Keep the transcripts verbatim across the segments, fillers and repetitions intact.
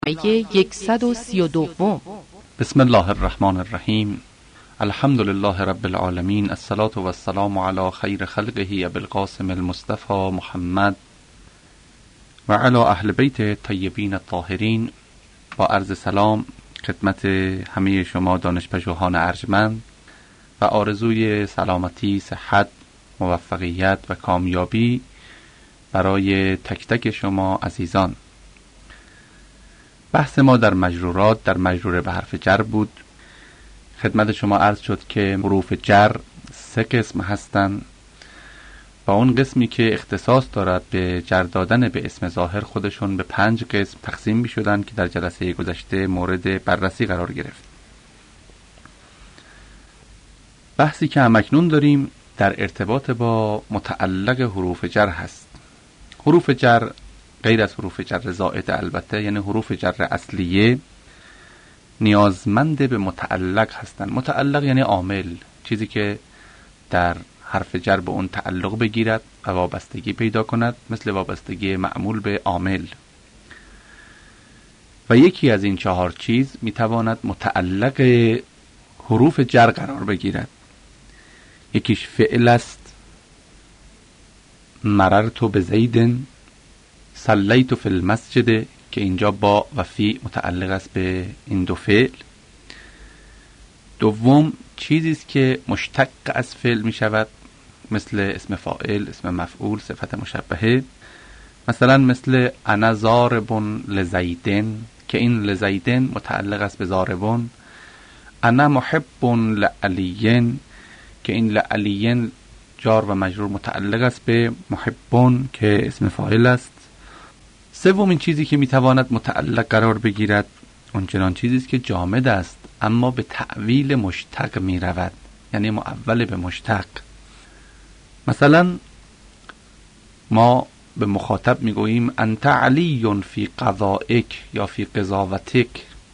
یکصد و سی و دو. بسم الله الرحمن الرحیم. الحمد لله رب العالمین، الصلاة و السلام علی خیر خلقه ابی القاسم المصطفى محمد و علی اهل بیت طیبین الطاهرین. با عرض سلام خدمت همه شما دانشپژوهان ارجمند و آرزوی سلامتی، صحت، موفقیت و کامیابی برای تک تک شما عزیزان. بحث ما در مجرورات در مجرور به حرف جر بود. خدمت شما عرض شد که حروف جر سه قسم هستند و اون قسمی که اختصاص دارد به جر دادن به اسم ظاهر خودشون به پنج قسم تقسیم می شدن که در جلسه گذشته مورد بررسی قرار گرفت. بحثی که همکنون داریم در ارتباط با متعلق حروف جر هست. حروف جر غیر از حروف جر زائد البته، یعنی حروف جر اصلیه، نیازمند به متعلق هستند. متعلق یعنی عامل، چیزی که در حرف جر به اون تعلق بگیرد و وابستگی پیدا کند، مثل وابستگی معمول به عامل. و یکی از این چهار چیز میتواند متعلق حروف جر قرار بگیرد. یکیش فعل است، مررت بزید، صلیت فی المسجد، که اینجا با و فی متعلق است به این دو فعل. دوم چیزی است که مشتق از فعل می شود، مثل اسم فاعل، اسم مفعول، صفت مشبهه. مثلا مثل انا ضارب لزیدن، که این لزیدن متعلق است به ضاربون. انا محب لعلی، که این لعلی جار و مجرور متعلق است به محبون که اسم فاعل است. سومین چیزی که میتواند متعلق قرار بگیرد اونچنان چیزی است که جامد است اما به تعویل مشتق می رود، یعنی معول به مشتق. مثلا ما به مخاطب میگوییم انت علی فی قضائک یا فی قضاوتک،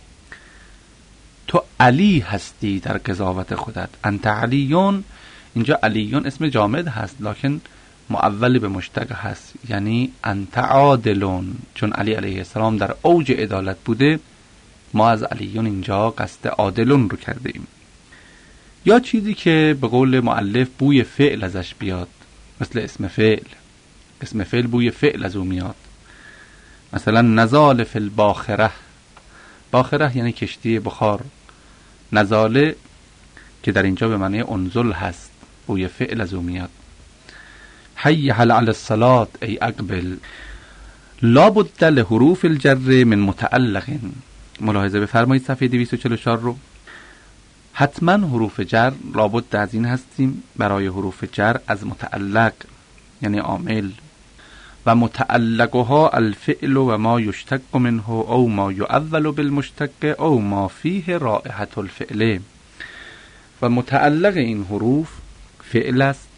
تو علی هستی در قضاوت خودت. انت علیون، اینجا علیون اسم جامد هست لکن معول به مشتق هست، یعنی انت عادلون، چون علی علیه السلام در اوج عدالت بوده، ما از علیون اینجا قصد عادلون رو کرده ایم. یا چیزی که به قول مؤلف بوی فعل ازش بیاد، مثل اسم فعل. اسم فعل بوی فعل از او میاد. مثلا نزال فی الباخره، باخره یعنی کشتی بخار. نزاله که در اینجا به معنی انزل هست، بوی فعل از او میاد. حی هل علی الصلاة ای اقبل. لا بد لحروف الجر من متعلق. ملاحظه بفرمایید صفحه دویست و چهل و چهار رو. حتما حروف جر لابد از این هستیم برای حروف جر از متعلق، یعنی عامل. و متعلقها الفعل و ما یشتق منه او ما یعول بالمشتق او ما فیه رائحة الفعل. و متعلق این حروف فعل است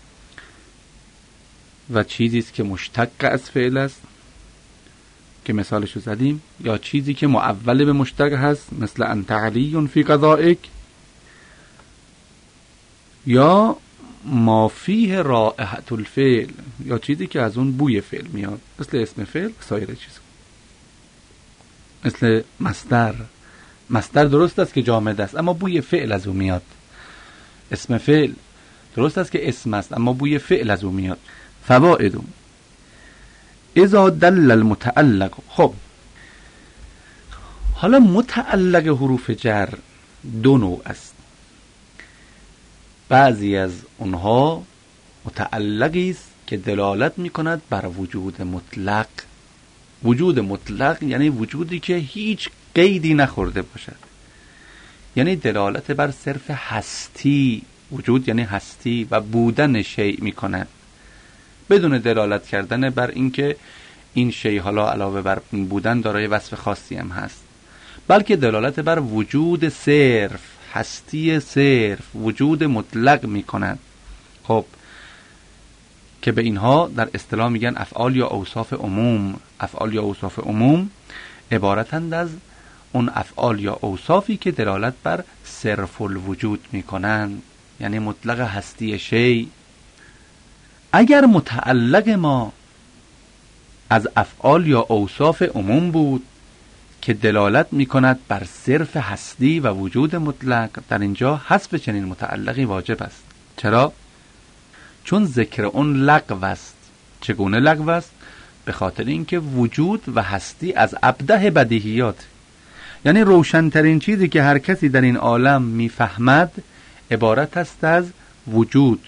و چیزی است که مشتق از فعل است که مثالش رو زدیم، یا چیزی که معول به مشتق هست مثل انت علی فی قضائک، یا ما فیه رائحة الفعل، یا چیزی که از اون بوی فعل میاد، مثل اسم فعل، سایر چیز. مثل مصدر. مصدر درست است که جامد است اما بوی فعل از اون میاد. اسم فعل درست است که اسم است اما بوی فعل از اون میاد. فوائد اذا دل المتعلق. خب حالا متعلق حروف جر دو نوع است. بعضی از اونها متعلقی است که دلالت میکند بر وجود مطلق. وجود مطلق یعنی وجودی که هیچ قیدی نخورده باشد، یعنی دلالت بر صرف هستی. وجود یعنی هستی و بودن شیء میکند، بدون دلالت کردن بر اینکه این شیء حالا علاوه بر بودن دارای وصف خاصی هم هست، بلکه دلالت بر وجود صرف، هستی صرف، وجود مطلق میکند. خب که به اینها در اصطلاح میگن افعال یا اوصاف عموم. افعال یا اوصاف عموم عبارتند از اون افعال یا اوصافی که دلالت بر صرف الوجود میکنند، یعنی مطلق هستی شیء. اگر متعلق ما از افعال یا اوصاف عموم بود که دلالت می کند بر صرف هستی و وجود مطلق، در اینجا حذف چنین متعلقی واجب است. چرا؟ چون ذکر اون لغو است. چگونه لغو است؟ به خاطر اینکه وجود و هستی از ابده بدیهیات، یعنی روشنترین چیزی که هر کسی در این عالم میفهمد عبارت است از وجود.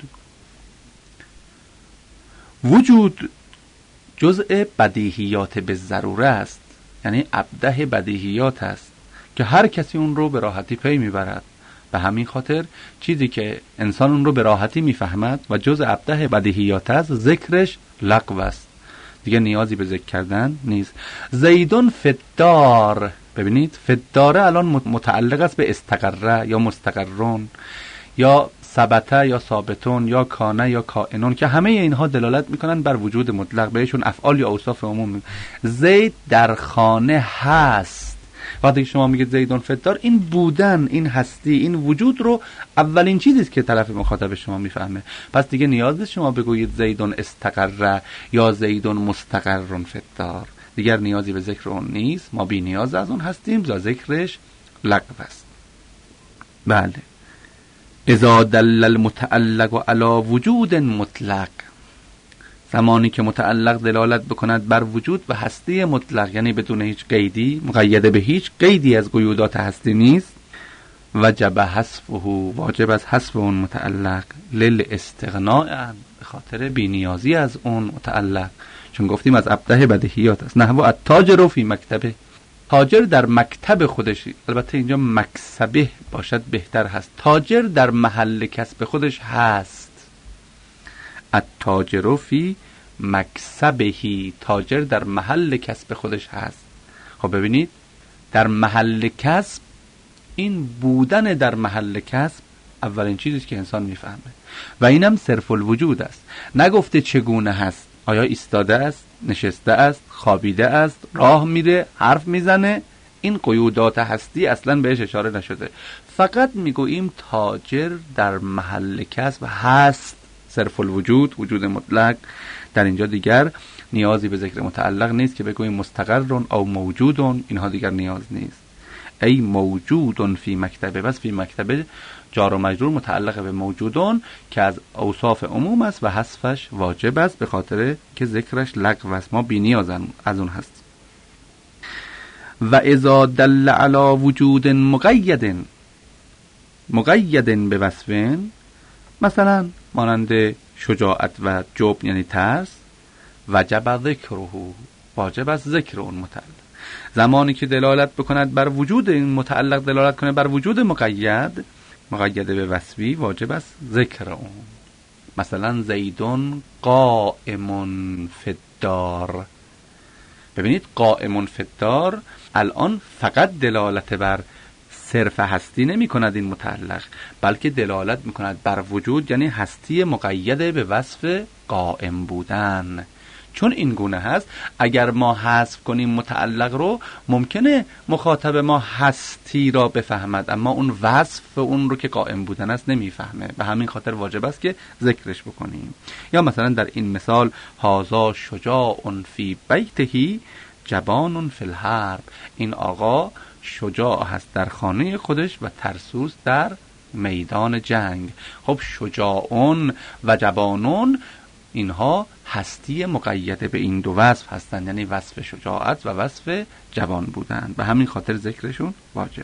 وجود جزء بدیهیات به ضروره است، یعنی ابده بدیهیات است که هر کسی اون رو به راحتی پی میبرد. به همین خاطر چیزی که انسان اون رو به راحتی میفهمد و جزء ابده بدیهیات است، ذکرش لغو است، دیگه نیازی به ذکر کردن نیست. زیدون فدار، ببینید فداره الان متعلق است به استقره یا مستقرون یا ثبته یا ثابتون یا کانه یا کائنون، که همه اینها دلالت میکنن بر وجود مطلق، بهشون افعال یا اوصاف عموم. زید در خانه هست. وقتی شما میگید زیدون فدار، این بودن، این هستی، این وجود رو اولین چیزی است که طرف مخاطب شما میفهمه. پس دیگه نیاز نیست شما بگویید زیدون استقره یا زیدون مستقرون فدار، دیگر نیازی به ذکر اون نیست. ما بی نیاز از اون هستیم، و ذکرش لغو است. بله. اذا دل المتعلق علی وجود مطلق، زمانی که متعلق دلالت بکند بر وجود و هستی مطلق، یعنی بدون هیچ قیدی، مقید به هیچ قیدی از قیودات هستی نیست، وجب حذفه، واجب از حذف اون متعلق، للاستغناء، به خاطر بی‌نیازی از اون متعلق، چون گفتیم از ابده بدیهیات است. نحو التاجر فی مکتبه، تاجر در مکتب خودش، البته اینجا مکسبه باشد بهتر هست، تاجر در محل کسب خودش هست. التاجر فی مکسبهی، تاجر در محل کسب خودش هست. خب ببینید، در محل کسب، این بودن در محل کسب اولین چیزی که انسان میفهمه و اینم صرف الوجود است. نگفته چگونه هست، آیا ایستاده است، نشسته است، خوابیده است، راه میره، حرف میزنه، این قیودات هستی اصلا بهش اشاره نشده. فقط میگوییم تاجر در محل کسب هست، صرف الوجود، وجود مطلق. در اینجا دیگر نیازی به ذکر متعلق نیست که بگوییم مستقرون او موجودون، اینها دیگر نیاز نیست. ای موجودون فی مکتبه، بس فی مکتبه جار و مجرور متعلق به موجودون که از اوصاف عموم است و حذفش واجب است، به خاطر که ذکرش لغو است، ما بی نیاز از اون هست. و اذا دل علی وجود مقید، مقید به وصف، مثلا مانند شجاعت و جبن یعنی ترس، وجب ذکره، واجب است ذکر اون متعلق. زمانی که دلالت بکند بر وجود این متعلق، دلالت کنه بر وجود مقید، مقید به وصفی، واجب است ذکر اون. مثلا زیدون قائمون فی الدار، ببینید قائمون فی الدار الان فقط دلالت بر صرف هستی نمی کند این متعلق، بلکه دلالت می کند بر وجود، یعنی هستی مقید به وصف قائم بودن. چون این گونه هست، اگر ما حذف کنیم متعلق رو، ممکنه مخاطب ما هستی را بفهمد، اما اون وصف اون رو که قائم بودن است نمیفهمه. به همین خاطر واجب است که ذکرش بکنیم. یا مثلا در این مثال، هازا شجاع فی بیته جبان فی الحرب، این آقا شجاع هست در خانه خودش و ترسوست در میدان جنگ. خب شجاعون و جبانون، اینها هستی مقید به این دو وصف هستند، یعنی وصف شجاعت و وصف جوان بودن، به همین خاطر ذکرشون واجبه.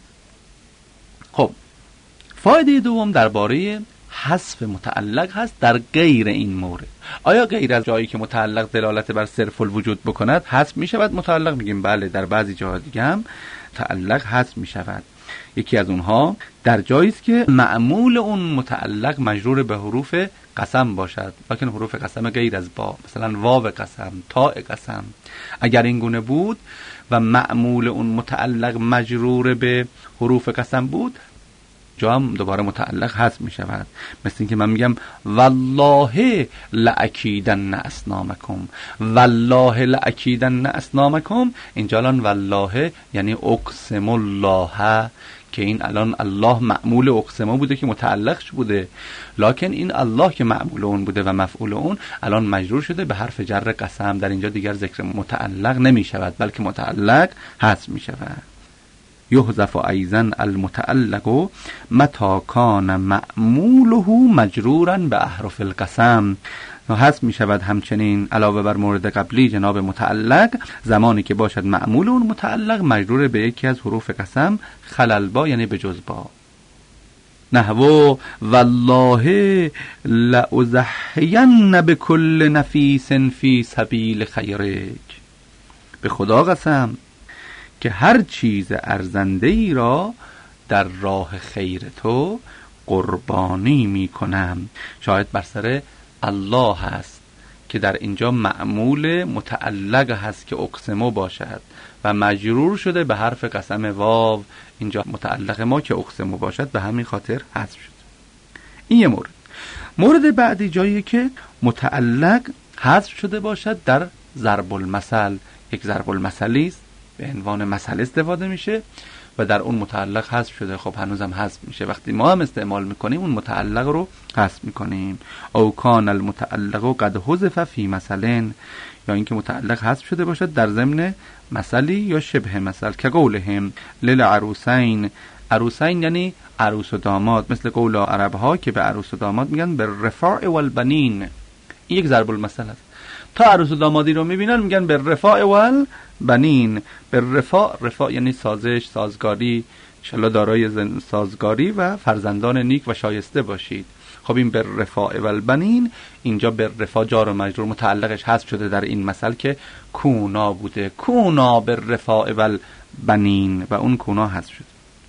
خب فایده دوم درباره حذف متعلق هست در غیر این مورد. آیا غیر از جایی که متعلق دلالت بر صرف الوجود بکند حذف می شود متعلق؟ میگیم بله، در بعضی جاها دیگه هم متعلق حذف می شود. یکی از اونها در جایی است که معمول اون متعلق مجرور به حروف قسم باشد، لکن حروف قسم غیر از با، مثلا واو قسم، تاء قسم. اگر این گونه بود و معمول اون متعلق مجرور به حروف قسم بود، جا هم دوباره متعلق حذف می شود. مثل این که من میگم والله لأکیدن اصنامکم، والله لأکیدن اصنامکم، اینجا الان والله یعنی اقسم الله که این الان الله معمول اقسمه بوده که متعلقش بوده، لکن این الله که معمول اون بوده و مفعول اون الان مجرور شده به حرف جر قسم. در اینجا دیگر ذکر متعلق نمی شود بلکه متعلق حذف می شود. یحذف ایضا المتعلق متى کان معموله مجرورا به احرف القسم. حذف می شود همچنین علاوه بر مورد قبلی جناب متعلق زمانی که باشد معمول اون متعلق مجرور به یکی از حروف قسم خلل با، یعنی به جز با. نحو والله لأضحین بكل نفیس فی سبیل خیرک. به خدا قسم که هر چیز ارزنده ای را در راه خیر تو قربانی می کنم. شاید بر سر الله هست که در اینجا معمول متعلق هست که اقسمو باشد و مجرور شده به حرف قسم واو. اینجا متعلق ما که اقسمو باشد به همین خاطر حذف شد. این یه مورد. مورد بعدی جایی که متعلق حذف شده باشد در ضرب المثل. یک ضرب المثلی است به عنوان مثل استفاده میشه و در اون متعلق حذف شده. خب هنوزم حذف میشه. وقتی ما هم استعمال میکنیم اون متعلق رو حذف میکنیم. او کان المتعلق قد حذف فی مثل، یا اینکه متعلق حذف شده باشد در ضمن مثلی یا شبه مثل. که قولهم للعروسین. عروسین یعنی عروس و داماد، مثل قول عرب ها که به عروس و داماد میگن بالرفاع والبنین. این یک ضرب المثل است. تا عروس و دامادی رو میبینن میگن بالرفاع والبنین. بالرفاع، رفاع یعنی سازش، سازگاری، انشالله دارای سازگاری و فرزندان نیک و شایسته باشید. خب این بالرفاع والبنین، اینجا بالرفاع جار و مجرور متعلقش حذف شده در این مثل که کونا بوده. کونا بالرفاع والبنین و اون کونا حذف شده.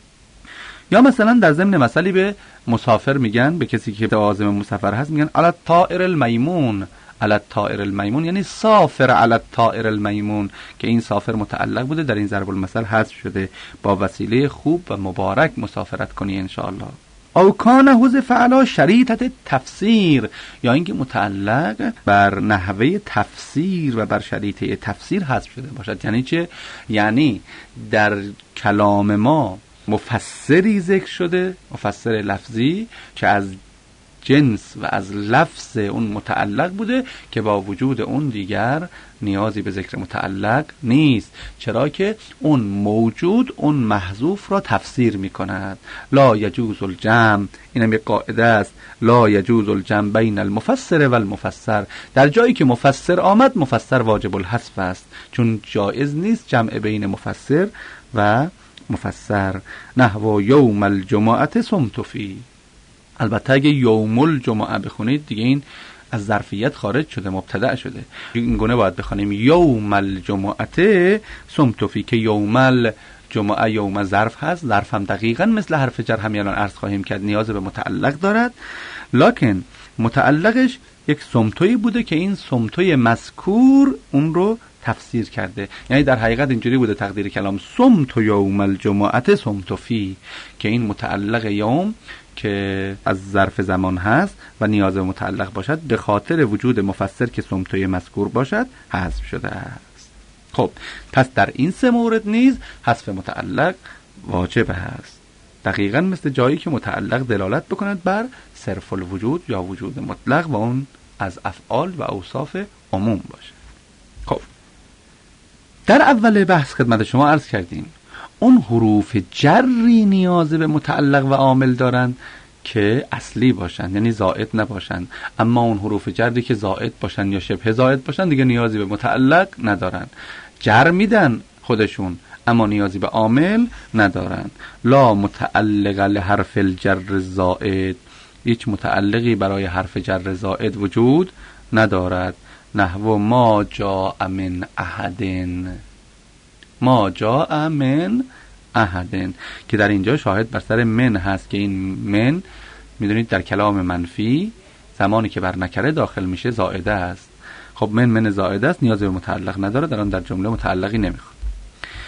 یا مثلا در ضمن مثلی به مسافر میگن، به کسی که عازم مسافر هست میگن علی الطائر المیمون. علی الطائر المیمون یعنی سافر علی الطائر المیمون، که این سافر متعلق بوده در این ضرب المثل حذف شده. با وسیله خوب و مبارک مسافرت کنی انشاءالله. او کان حذف علی شریطه تفسیر، یا اینکه متعلق بر نحوه تفسیر و بر شریطه تفسیر حذف شده باشد. یعنی چه؟ یعنی در کلام ما مفسری ذکر شده، مفسر لفظی که از جنس و از لفظ اون متعلق بوده که با وجود اون دیگر نیازی به ذکر متعلق نیست، چرا که اون موجود اون محذوف را تفسیر می کند. لا یجوز الجمع، اینم یک قاعده است، لا یجوز الجمع بین المفسر و المفسر. در جایی که مفسر آمد مفسر واجب الحذف است، چون جایز نیست جمع بین مفسر و مفسر. نحو یوم الجمعه صمت فی. البته اگه یوم الجمعه بخونید دیگه این از ظرفیت خارج شده، مبتدأ شده. این گونه باید بخونیم یوم الجمعه صمت فی، که یوم الجمعه یوم ظرف هست. ظرف هم دقیقاً مثل حرف جر همین الان عرض خواهیم کرد نیاز به متعلق دارد، لکن متعلقش یک صمتوی بوده که این صمتوی مذکور اون رو تفسیر کرده. یعنی در حقیقت اینجوری بوده تقدیر کلام صمت یوم الجمعه صمت فی، که این متعلق یوم که از ظرف زمان هست و نیاز به متعلق باشد به خاطر وجود مفسر که صمتوی مذکور باشد حذف شده است. خب پس در این سه مورد نیز حذف متعلق واجب است، دقیقاً مثل جایی که متعلق دلالت بکند بر صرف الوجود یا وجود مطلق و اون از افعال و اوصاف عموم باشه. خب در اول بحث خدمت شما عرض کردیم اون حروف جری نیاز به متعلق و عامل دارند که اصلی باشند، یعنی زائد نباشند، اما اون حروف جری که زائد باشند یا شبه زائد باشند دیگه نیازی به متعلق ندارند. جر میدن خودشون اما نیازی به عامل ندارند. لا متعلق لحرف الجر زائد، هیچ متعلقی برای حرف جر زائد وجود ندارد. نحو ما جاء من احدن، ما جاء من احدن، که در اینجا شاهد بر سر من هست که این من میدونید در کلام منفی زمانی که بر نکره داخل میشه زائده است. خب من من زائده است، نیاز به متعلق نداره، در آن در جمله متعلقی نمیخواد.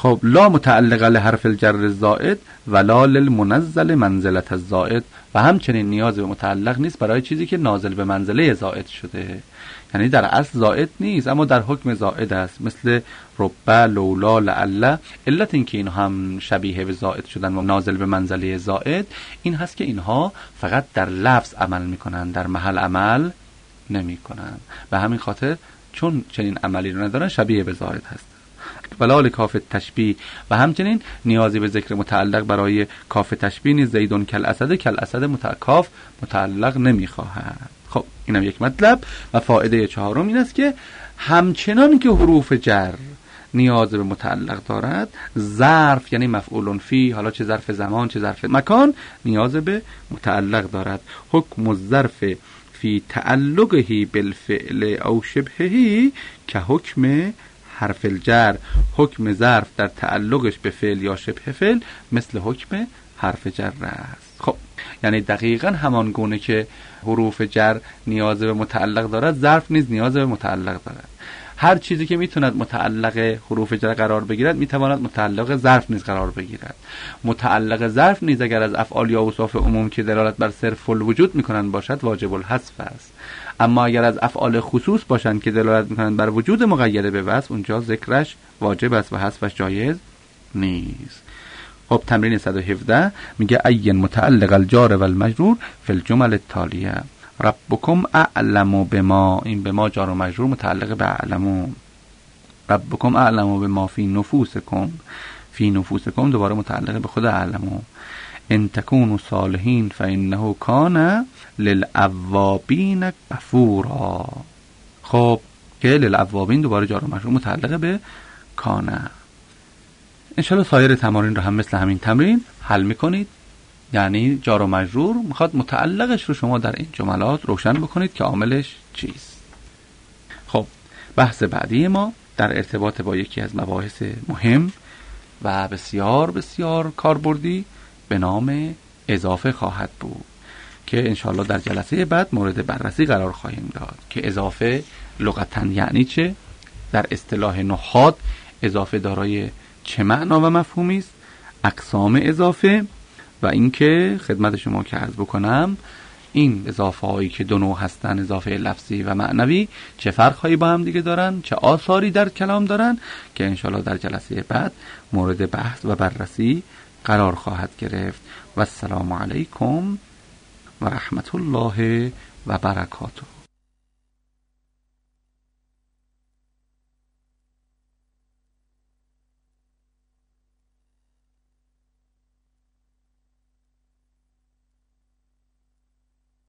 خب لا متعلق لحرف الجر الزائد ولا للمنزل منزلت الزائد، و همچنین نیاز به متعلق نیست برای چیزی که نازل به منزله زائد شده. یعنی در اصل زائد نیست اما در حکم زائد است، مثل رب، لولا، لعل. علت این که اینها هم شبیه به زائد شدن و نازل به منزله زائد این هست که اینها فقط در لفظ عمل میکنن، در محل عمل نمیکنن. به همین خاطر چون چنین عملی رو ندارن شبیه به زائد هست. ولال کاف تشبیه، و همچنین نیازی به ذکر متعلق برای کاف تشبیه نیز. زیدون کل اسد، کل اسد متعلق متعلق نمیخواهد. خب اینم یک مطلب. و فائده چهارم این است که همچنان که حروف جر نیاز به متعلق دارد، ظرف یعنی مفعول فی، حالا چه ظرف زمان چه ظرف مکان، نیاز به متعلق دارد. حکم الظرف فی تعلقه بالفعل او شبهه که حکم حرف الجر. حکم ظرف در تعلقش به فعل یا شبه فعل مثل حکم حرف جر است. خب یعنی دقیقاً همان گونه که حروف جر نیاز به متعلق دارد، ظرف نیز نیاز به متعلق دارد. هر چیزی که میتوند متعلق حروف جر قرار بگیرد میتواند متعلق ظرف نیز قرار بگیرد. متعلق ظرف نیز اگر از افعال یا اوصاف عموم که دلالت بر صرف الوجود میکنند باشد واجب الحذف است. اما اگر از افعال خصوص باشند که دلالت میکنند بر وجود مقید به وصف، اونجا ذکرش واجب است و حذفش جایز نیست. خب تمرین صد و هفده میگه عین متعلق الجار و المجرور فی الجمل التالیه. ربکم اعلم بما، این بما جار و مجرور متعلق به اعلمو. ربکم اعلم بما فی نفوسکم، فی نفوسکم دوباره متعلق به خود اعلمو. ان تکونوا صالحین فانه کان للأوابین غفورا. خب که للأوابین دوباره جار و مجرور متعلق به کان. انشالله سایر تمارین رو هم مثل همین تمرین حل میکنید. یعنی جار و مجرور میخواد متعلقش رو شما در این جملات روشن بکنید که عاملش چیست. خب بحث بعدی ما در ارتباط با یکی از مباحث مهم و بسیار بسیار کاربردی به نام اضافه خواهد بود که انشالله در جلسه بعد مورد بررسی قرار خواهیم داد که اضافه لغتاً یعنی چه، در اصطلاح نحات اضافه دارای چه معنا و مفهومی است، اقسام اضافه، و اینکه خدمت شما که عرض بکنم این اضافه هایی که دو نوع هستن، اضافه لفظی و معنوی، چه فرق هایی با هم دیگه دارن، چه آثاری در کلام دارن، که انشالله در جلسه بعد مورد بحث و بررسی قرار خواهد گرفت. و السلام علیکم و رحمت الله و برکاته.